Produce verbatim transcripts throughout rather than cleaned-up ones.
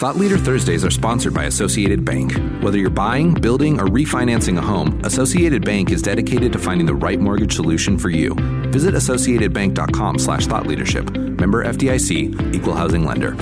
Thought Leader Thursdays are sponsored by Associated Bank. Whether you're buying, building, or refinancing a home, Associated Bank is dedicated to finding the right mortgage solution for you. Visit associatedbank.com slash thought leadership. Member F D I C, Equal Housing Lender.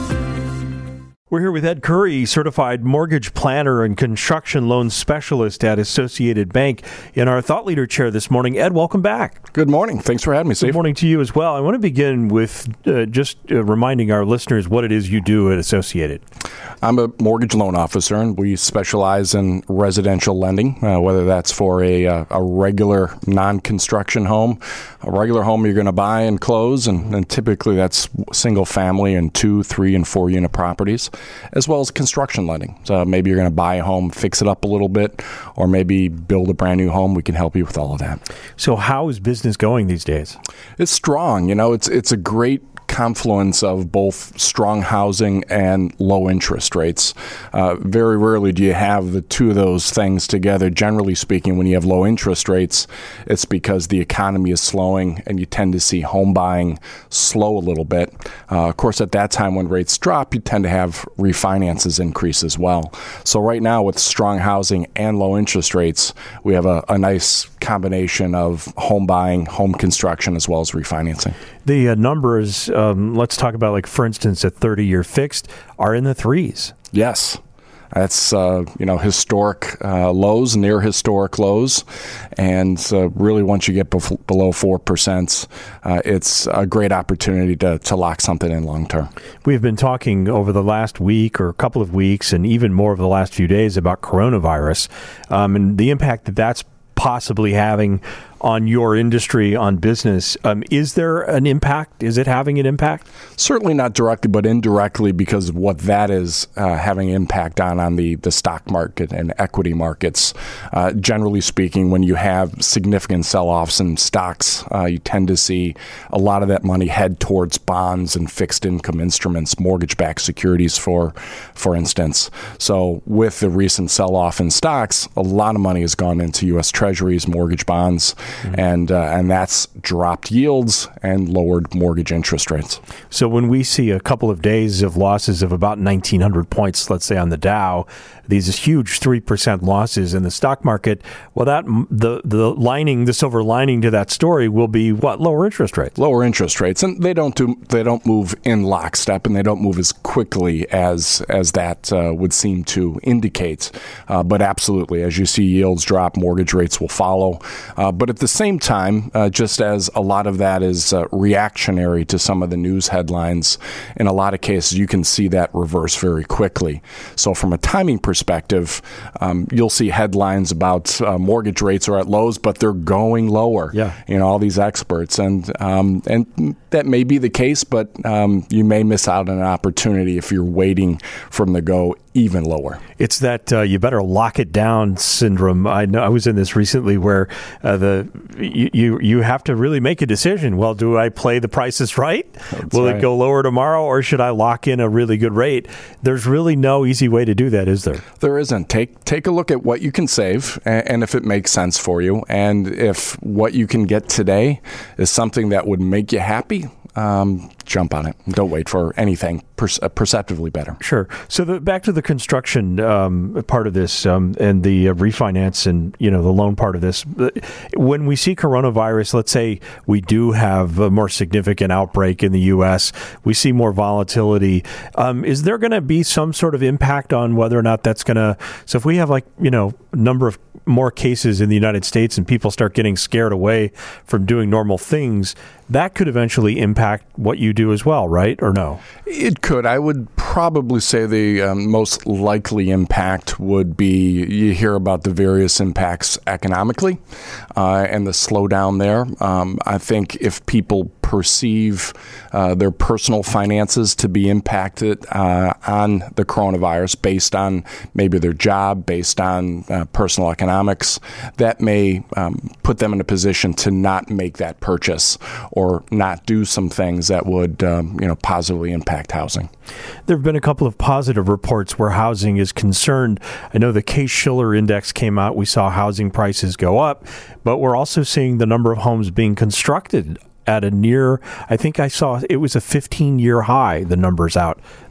We're here with Ed Curry, certified mortgage planner and construction loan specialist at Associated Bank, in our Thought Leader chair this morning. Ed, welcome back. Good morning. Thanks for having me, Steve. Good morning to you as well. I want to begin with uh, just uh, reminding our listeners what it is you do at Associated. I'm a mortgage loan officer, and we specialize in residential lending, uh, whether that's for a, uh, a regular non-construction home, a regular home you're going to buy and close, and, and typically that's single family and two, three, and four unit properties, as well as construction lending. So maybe you're going to buy a home, fix it up a little bit, or maybe build a brand new home. We can help you with all of that. So how is business going these days? It's strong. You know, it's it's a great confluence of both strong housing and low interest rates. Uh, very rarely do you have the two of those things together. Generally speaking, when you have low interest rates, it's because the economy is slowing and you tend to see home buying slow a little bit. Uh, of course, at that time when rates drop, you tend to have refinances increase as well. So right now with strong housing and low interest rates, we have a, a nice combination of home buying, home construction, as well as refinancing. The uh, numbers, um, let's talk about, like, for instance, a thirty-year fixed are in the threes. Yes. That's, uh, you know, historic uh, lows, near historic lows. And uh, really, once you get bef- below four percent, uh, it's a great opportunity to, to lock something in long term. We've been talking over the last week or a couple of weeks, and even more over the last few days, about coronavirus um, and the impact that that's possibly having on your industry, on business. Um, is there an impact? Is it having an impact? Certainly not directly, but indirectly, because of what that is uh, having impact on on the, the stock market and equity markets. Uh, generally speaking, when you have significant sell-offs in stocks, uh, you tend to see a lot of that money head towards bonds and fixed income instruments, mortgage-backed securities, for for instance. So with the recent sell-off in stocks, a lot of money has gone into U S Treasuries, mortgage bonds, Mm-hmm. and uh, and that's dropped yields and lowered mortgage interest rates. So when we see a couple of days of losses of about nineteen hundred points, let's say on the Dow, these huge three percent losses in the stock market, well, that the the lining, the silver lining to that story will be what? Lower interest rates. Lower interest rates, and they don't do they don't move in lockstep, and they don't move as quickly as as that uh, would seem to indicate. Uh, but absolutely, as you see yields drop, mortgage rates will follow. Uh, but at the same time, uh, just as a lot of that is uh, reactionary to some of the news headlines, in a lot of cases you can see that reverse very quickly. So from a timing perspective, um, you'll see headlines about uh, mortgage rates are at lows, but they're going lower. Yeah. You know, all these experts, and um, and that may be the case, but um, you may miss out on an opportunity if you're waiting for them to go even lower. It's that uh, you better lock it down syndrome. I know I was in this recently where uh, the you, you you have to really make a decision. Well, do I play the prices right? That's Will right. it go lower tomorrow, or should I lock in a really good rate? There's really no easy way to do that, is there? There isn't. Take take a look at what you can save, and, and if it makes sense for you, and if what you can get today is something that would make you happy. Um, jump on it. Don't wait for anything per- uh, perceptively better. Sure. So the, back to the construction um, part of this um, and the uh, refinance and, you know, the loan part of this. When we see coronavirus, let's say we do have a more significant outbreak in the U S, we see more volatility. Um, is there going to be some sort of impact on whether or not that's going to, so if we have like, you know, a number of more cases in the United States and people start getting scared away from doing normal things, that could eventually impact what you do as well, right? Or no? It could. I would probably say the um, most likely impact would be you hear about the various impacts economically uh, and the slowdown there. Um, I think if people perceive uh, their personal finances to be impacted uh, on the coronavirus based on maybe their job, based on uh, personal economics, that may um, put them in a position to not make that purchase or not do some things that would um, you know, positively impact housing. There have been a couple of positive reports where housing is concerned. I know the Case-Shiller Index came out. We saw housing prices go up, but we're also seeing the number of homes being constructed at a near, I think I saw it was a fifteen-year high, the numbers out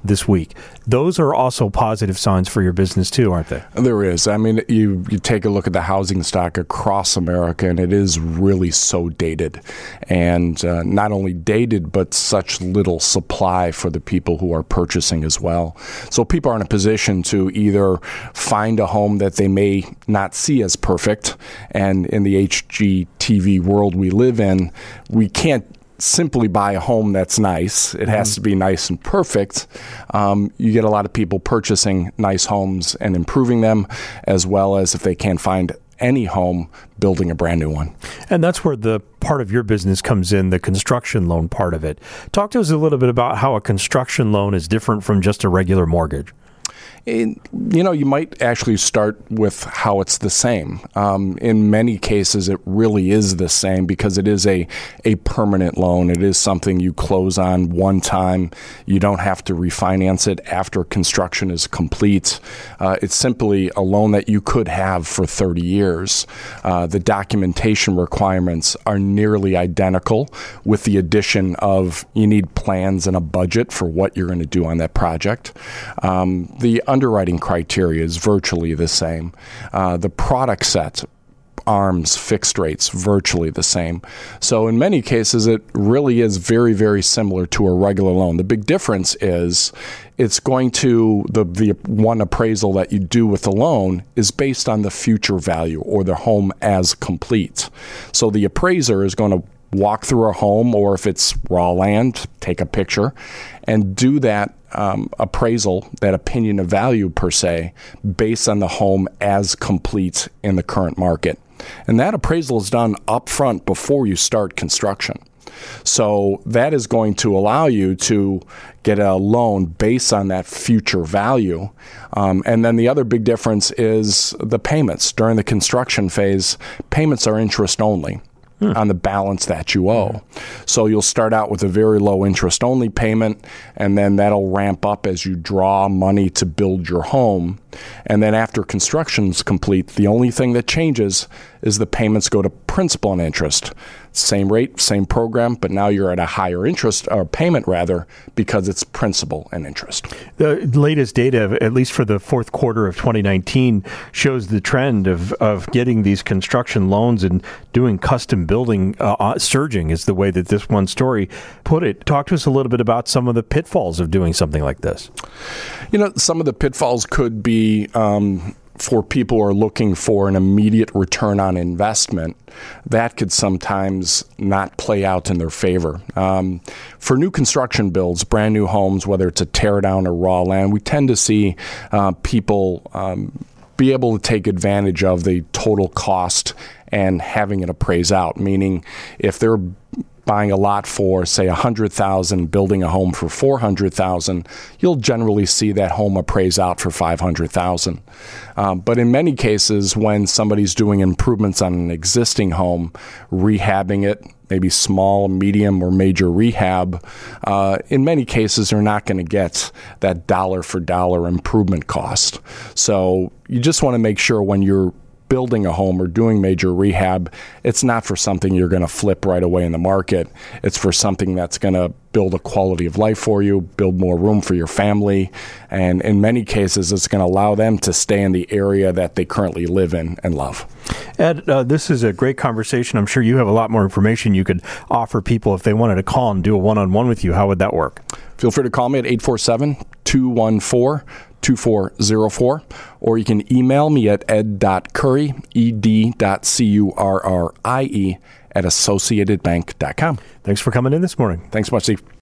this week. Those are also positive signs for your business too, aren't they? There is. I mean, you, you take a look at the housing stock across America, and it is really so dated. And uh, not only dated, but such little supply for the people who are purchasing as well. So people are in a position to either find a home that they may not see as perfect, and in the H G T V world we live in, we can't simply buy a home that's nice. It has to be nice and perfect. Um, you get a lot of people purchasing nice homes and improving them, as well as if they can't find any home, building a brand new one. And that's where the part of your business comes in, the construction loan part of it. Talk to us a little bit about how a construction loan is different from just a regular mortgage. In, you know, you might actually start with how it's the same. Um, in many cases, it really is the same because it is a, a permanent loan. It is something you close on one time. You don't have to refinance it after construction is complete. Uh, it's simply a loan that you could have for thirty years. Uh, the documentation requirements are nearly identical, with the addition of you need plans and a budget for what you're going to do on that project. Um, the underwriting criteria is virtually the same. Uh, the product set, ARMs, fixed rates, virtually the same. So in many cases, it really is very, very similar to a regular loan. The big difference is it's going to, the, the one appraisal that you do with the loan is based on the future value or the home as complete. So the appraiser is going to walk through a home, or if it's raw land, take a picture and do that um, appraisal, that opinion of value per se, based on the home as complete in the current market. And that appraisal is done up front before you start construction. So that is going to allow you to get a loan based on that future value. Um, and then the other big difference is the payments. During the construction phase, payments are interest only. Hmm. On the balance that you owe. So you'll start out with a very low interest only payment, and then that'll ramp up as you draw money to build your home. And then after construction's complete, the only thing that changes is the payments go to principal and interest. Same rate, same program, but now you're at a higher interest, or payment rather, because it's principal and interest. The latest data, at least for the fourth quarter of twenty nineteen, shows the trend of, of getting these construction loans and doing custom building uh, surging, is the way that this one story put it. Talk to us a little bit about some of the pitfalls of doing something like this. You know, some of the pitfalls could be um, for people who are looking for an immediate return on investment. That could sometimes not play out in their favor. Um, for new construction builds, brand new homes, whether it's a tear down or raw land, we tend to see uh, people um, be able to take advantage of the total cost and having it appraise out, meaning if they're buying a lot for, say, one hundred thousand dollars, building a home for four hundred thousand dollars, you'll generally see that home appraise out for five hundred thousand dollars. Um, but in many cases, when somebody's doing improvements on an existing home, rehabbing it, maybe small, medium, or major rehab, uh, in many cases, they're not going to get that dollar for dollar improvement cost. So you just want to make sure when you're building a home or doing major rehab, it's not for something you're going to flip right away in the market. It's for something that's going to build a quality of life for you, build more room for your family, and in many cases, it's going to allow them to stay in the area that they currently live in and love. Ed, uh, this is a great conversation. I'm sure you have a lot more information you could offer people if they wanted to call and do a one-on-one with you. How would that work? Feel free to call me at eight four seven, two one four, two four zero four, or you can email me at ed.currie, ed.c-u-r-r-i-e, at associated bank dot com. Thanks for coming in this morning. Thanks so much, Steve.